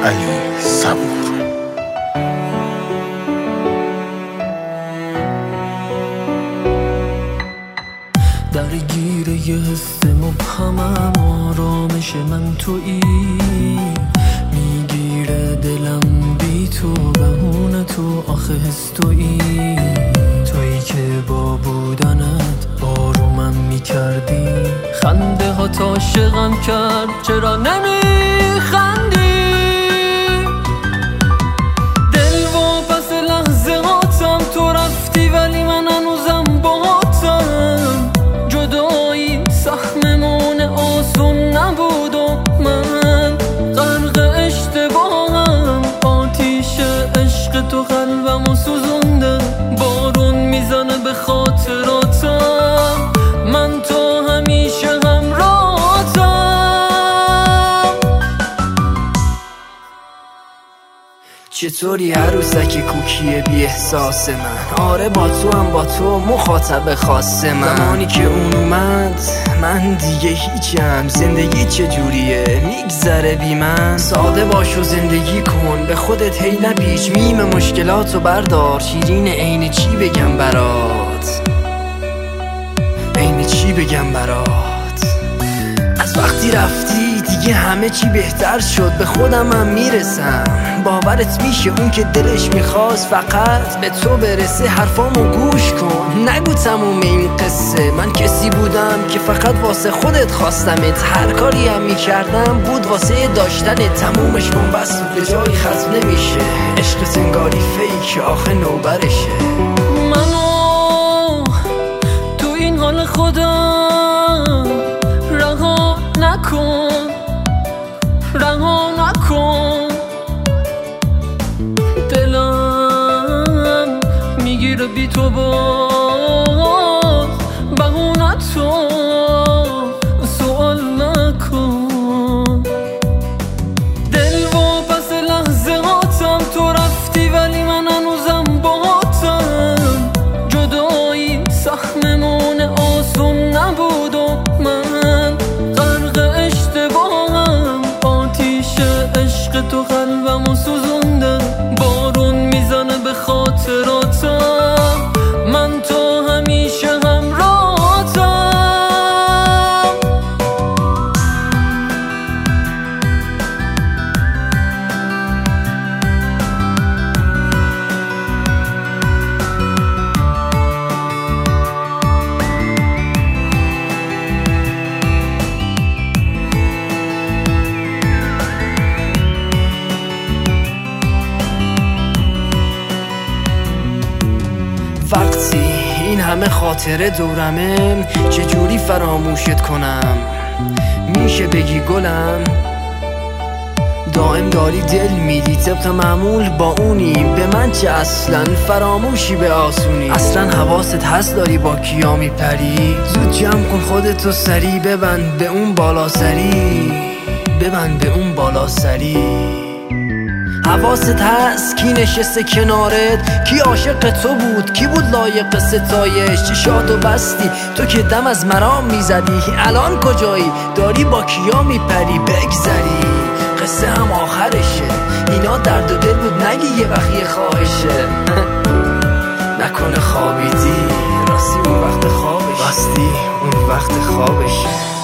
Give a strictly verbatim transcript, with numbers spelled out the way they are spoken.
علی صبور. درگیر یه حس مبهمم، آرامش من تویی، میگیره دلم بی تو، بهونه تو آخه حس تویی، تویی که با بودنت آرومم میکردی، خنده ها تا عاشقم کرد، چرا نمیخندی؟ دل و پس لحظه هاتم تو رفتی، ولی من هنوزم باهاتم، جدایی سهممون آسون نبود و من غرق اشتباهم، آتیش عشق تو قلبمو سوزونده، بارون میزنه به خاطراتم، من تو همیشه همراهتم. چطوری عروسک کوکی بی احساس من؟ آره با تو هم با تو مخاطب خاص من. زمانی که اون اومد من دیگه هیچم، زندگی چجوریه میگذره بی من؟ ساده باش و زندگی کن، به خودت هی نپیچ، میم مشکلاتو بردار، شیرین عین چی بگم برات، عین چی بگم برات. از وقتی رفتی دیگه همه چی بهتر شد، به خودم هم میرسم، باورت میشه اون که دلش میخواست فقط به تو برسه، حرفامو گوش کن، نگو تموم این قصه، من کسی بودم که فقط واسه خودت خواستمت، هر کاری هم میکردم بود واسه داشتنت، تمومش کن بس به جایی ختم نمیشه، عشق انگاری فیک آخه نوبرشه. منو تو این حال خودم رها نکن، رها نکن، دلم میگیره بی تو باز، بهونه تو سوال نکن. دل و پس لحظه هاتم تو رفتی، ولی من هنوزم باهاتم، جدایی سهممون آسون نبود و من غرق اشتباهم، آتیش عشق تو قلبمو سوزونده، بارون میزنه به خاطراتم، من تو همیشه همراهتم. وقتی این همه خاطره دورمه چجوری فراموشت کنم؟ میشه بگی گلم دائم داری دل میدی، طبق معمول با اونی، به من چه اصلا فراموشی به آسونی، اصلا حواست هست داری با کیا میپری؟ زود جمع کن خودتو سری، ببند به اون بالا سری، ببند به اون بالا سری. حواست هست کی نشسته کنارت، کی عاشق تو بود، کی بود لایق ستایش، چشاتو بستی تو که دم از مرام میزدی، الان کجایی داری با کیا میپری؟ بگذری قصه هم آخرشه، اینا درد و دل بود نگی یه وقت یه خواهشه. نکنه خوابیدی راستی اون وقت خوابش، راستی اون وقت خوابشه.